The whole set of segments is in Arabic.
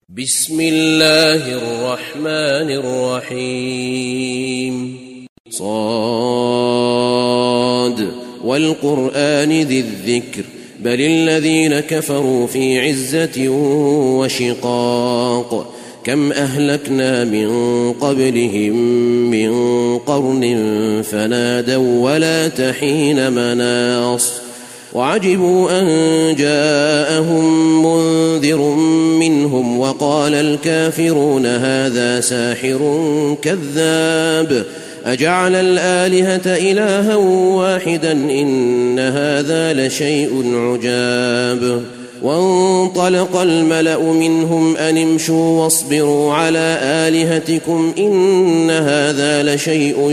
بسم الله الرحمن الرحيم صاد والقرآن ذي الذكر بل الذين كفروا في عزة وشقاق كم أهلكنا من قبلهم من قرن فنادوا ولا تحين مناص وعجبوا أن جاءهم منذر منهم وقال الكافرون هذا ساحر كذاب أجعل الآلهة إلها واحدا إن هذا لشيء عجاب وانطلق الملأ منهم أن امشوا واصبروا على آلهتكم إن هذا لشيء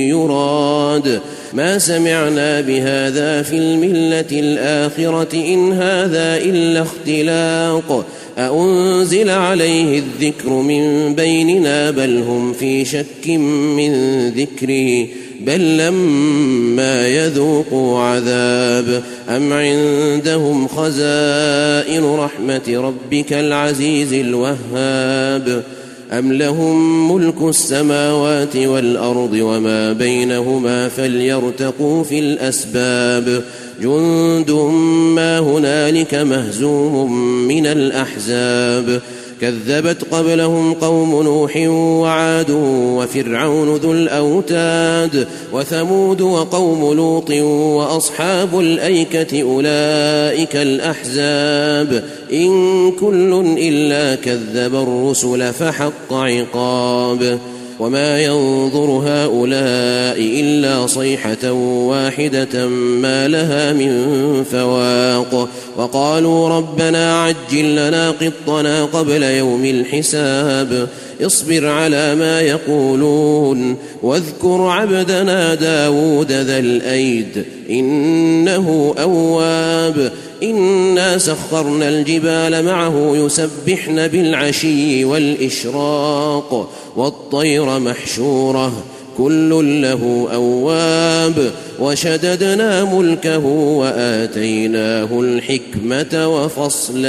يراد ما سمعنا بهذا في الملة الآخرة إن هذا إلا اختلاق أأنزل عليه الذكر من بيننا بل هم في شك من ذكره بل لما يذوقوا عذاب أم عندهم خزائن رحمة ربك العزيز الوهاب أم لهم ملك السماوات والأرض وما بينهما فليرتقوا في الأسباب جند ما هنالك مهزوم من الأحزاب كذبت قبلهم قوم نوح وعاد وفرعون ذو الأوتاد وثمود وقوم لوط وأصحاب الأيكة أولئك الأحزاب إن كل إلا كذب الرسل فحق عقاب وما ينظر هؤلاء إلا صيحة واحدة ما لها من فواق وقالوا ربنا عجل لنا قطنا قبل يوم الحساب اصبر على ما يقولون واذكر عبدنا داود ذا الأيد إنه أواب إنا سخرنا الجبال معه يسبحن بالعشي والإشراق والطير محشورة كل له أواب وشددنا ملكه وآتيناه الحكمة وفصل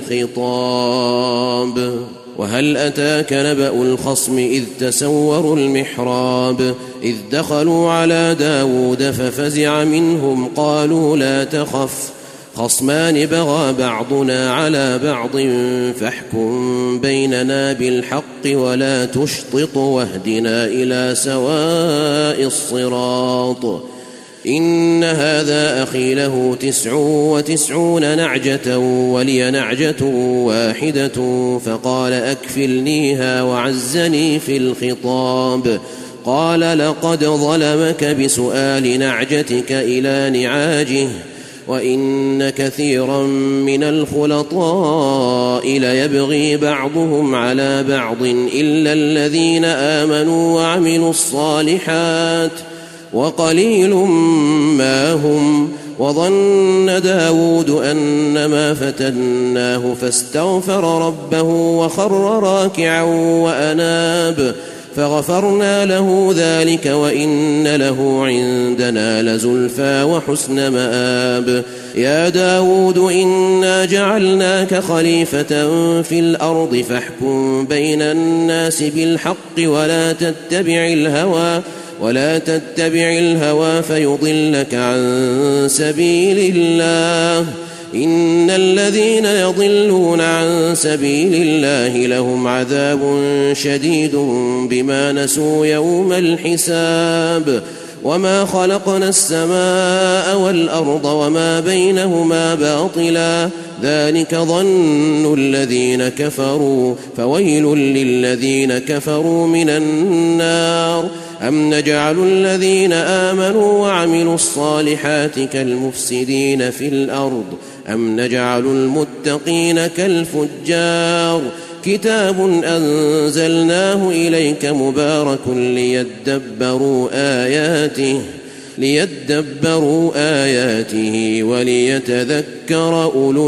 الخطاب وهل أتاك نبأ الخصم إذ تسوروا المحراب إذ دخلوا على داود ففزع منهم قالوا لا تخف خصمان بغى بعضنا على بعض فاحكم بيننا بالحق ولا تشطط واهدنا إلى سواء الصراط إن هذا أخي له 99 نعجة ولي نعجة واحدة فقال أكفلنيها وعزني في الخطاب قال لقد ظلمك بسؤال نعجتك إلى نعاجه وإن كثيرا من الخلطاء ليبغي بعضهم على بعض إلا الذين آمنوا وعملوا الصالحات وقليل ما هم وظن داود أنما فتناه فاستغفر ربه وخر راكعا وأناب فغفرنا له ذلك وإن له عندنا لزلفى وحسن مآب يا داود إنا جعلناك خليفة في الأرض فاحكم بين الناس بالحق ولا تتبع الهوى فيضلك عن سبيل الله إن الذين يضلون عن سبيل الله لهم عذاب شديد بما نسوا يوم الحساب وما خلقنا السماء والأرض وما بينهما باطلا ذلك ظن الذين كفروا فويل للذين كفروا من النار أم نجعل الذين آمنوا وعملوا الصالحات كالمفسدين في الأرض أم نجعل المتقين كالفجار كتاب أنزلناه إليك مبارك ليدبروا آياته وليتذكر أولو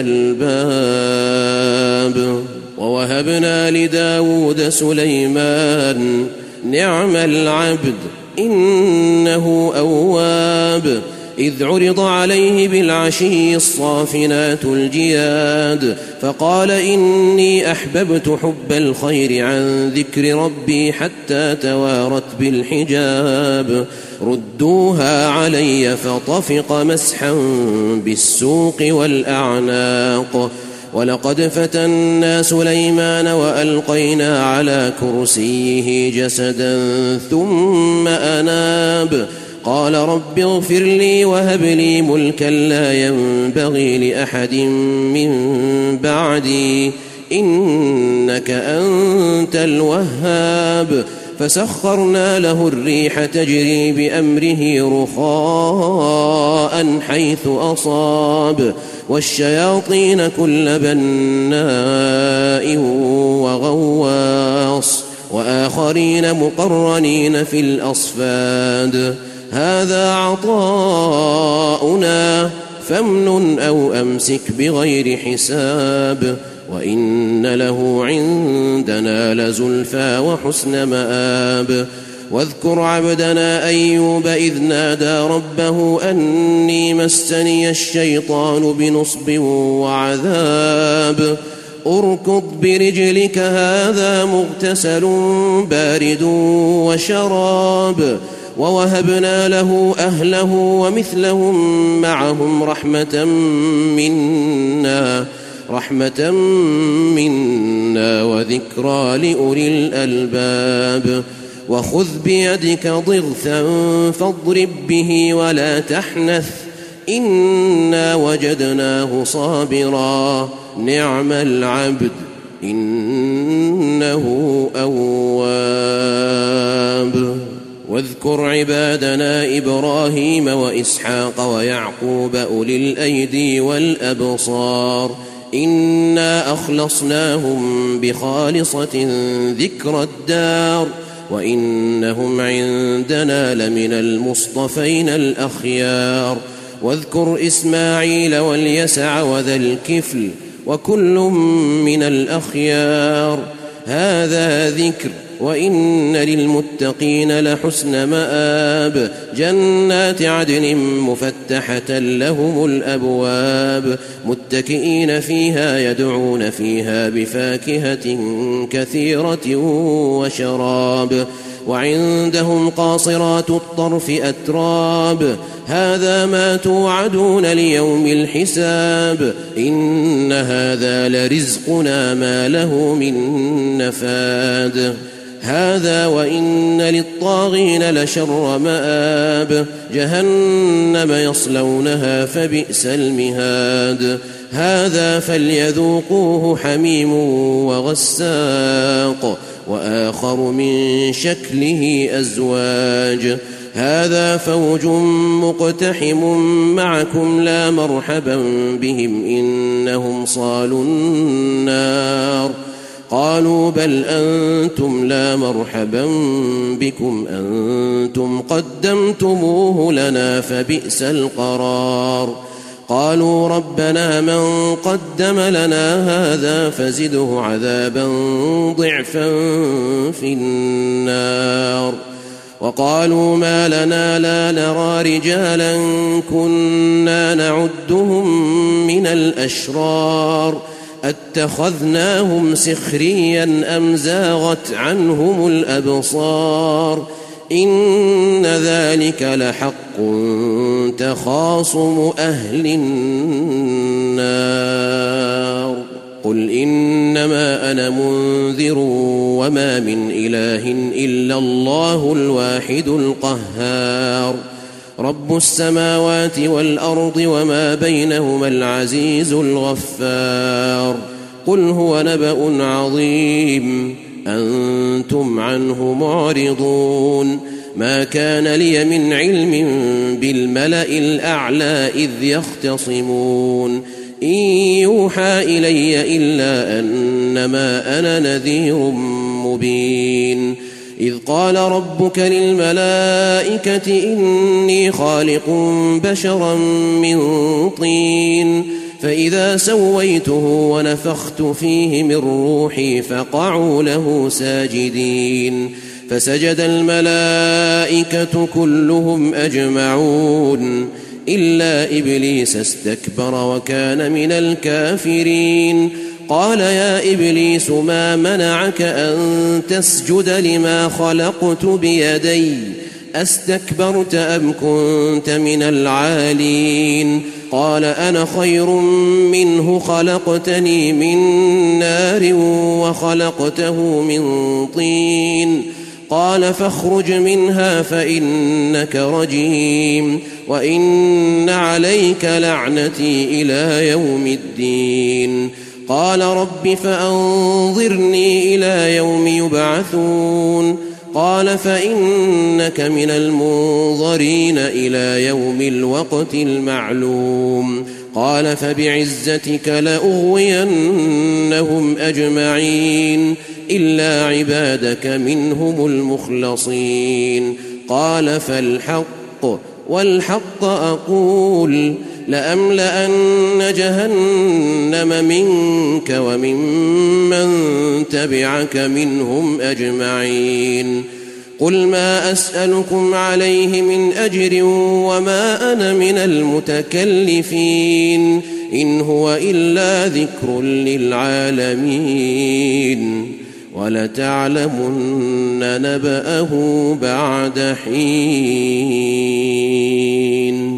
الألباب ووهبنا لداود سليمان نعم العبد إنه أواب إذ عرض عليه بالعشي الصافنات الجياد فقال إني أحببت حب الخير عن ذكر ربي حتى توارت بالحجاب ردوها علي فطفق مسحا بالسوق والأعناق ولقد فتنا سليمان وألقينا على كرسيه جسدا ثم أناب قال رب اغفر لي وهب لي ملكا لا ينبغي لأحد من بعدي إنك أنت الوهاب فسخرنا له الريح تجري بأمره رخاء حيث أصاب والشياطين كل بناء وغواص وآخرين مقرنين في الأصفاد هذا عطاؤنا فامنن أو أمسك بغير حساب وإن له عندنا لزلفى وحسن مآب واذكر عبدنا أيوب إذ نادى ربه أني مسني الشيطان بنصب وعذاب اركض برجلك هذا مغتسل بارد وشراب ووهبنا له أهله ومثلهم معهم رحمة منا وذكرى لأولي الألباب وخذ بيدك ضغثا فاضرب به ولا تحنث إنا وجدناه صابرا نعم العبد إنه أواب واذكر عبادنا إبراهيم وإسحاق ويعقوب أولي الأيدي والأبصار إنا أخلصناهم بخالصة ذكر الدار وإنهم عندنا لمن المصطفين الأخيار واذكر إسماعيل واليسع وذا الكفل وكل من الأخيار هذا ذكر وإن للمتقين لحسن مآب جنات عدن مفتحة لهم الأبواب متكئين فيها يدعون فيها بفاكهة كثيرة وشراب وعندهم قاصرات الطرف أتراب هذا ما توعدون ليوم الحساب إن هذا لرزقنا ما له من نفاد هذا وإن للطاغين لشر مآب جهنم يصلونها فبئس المهاد هذا فليذوقوه حميم وغساق وآخر من شكله أزواج هذا فوج مقتحم معكم لا مرحبا بهم إنهم صالوا النار قالوا بل أنتم لا مرحبا بكم أنتم قدمتموه لنا فبئس القرار قالوا ربنا من قدم لنا هذا فزده عذابا ضعفا في النار وقالوا ما لنا لا نرى رجالا كنا نعدهم من الأشرار أتخذناهم سخريا أم زاغت عنهم الأبصار إن ذلك لحق تخاصم أهل النار قل إنما أنا منذر وما من إله إلا الله الواحد القهار رب السماوات والأرض وما بينهما العزيز الغفار قل هو نبأ عظيم أنتم عنه معرضون ما كان لي من علم بالملأ الأعلى إذ يختصمون إن يوحى إلي إلا أنما أنا نذير مبين إذ قال ربك للملائكة إني خالق بشرا من طين فإذا سويته ونفخت فيه من روحي فقعوا له ساجدين فسجد الملائكة كلهم أجمعون إلا إبليس استكبر وكان من الكافرين قال يا إبليس ما منعك أن تسجد لما خلقت بيدي أستكبرت أم كنت من العالين قال أنا خير منه خلقتني من نار وخلقته من طين قال فاخرج منها فإنك رجيم وإن عليك لعنتي إلى يوم الدين قال رب فأنظرني إلى يوم يبعثون قال فإنك من المنظرين إلى يوم الوقت المعلوم قال فبعزتك لأغوينهم أجمعين إلا عبادك منهم المخلصين قال فالحق والحق أقول لأملأن جهنم منك وممن تبعك منهم أجمعين قل ما أسألكم عليه من أجر وما أنا من المتكلفين إن هو إلا ذكر للعالمين ولتعلمن نبأه بعد حين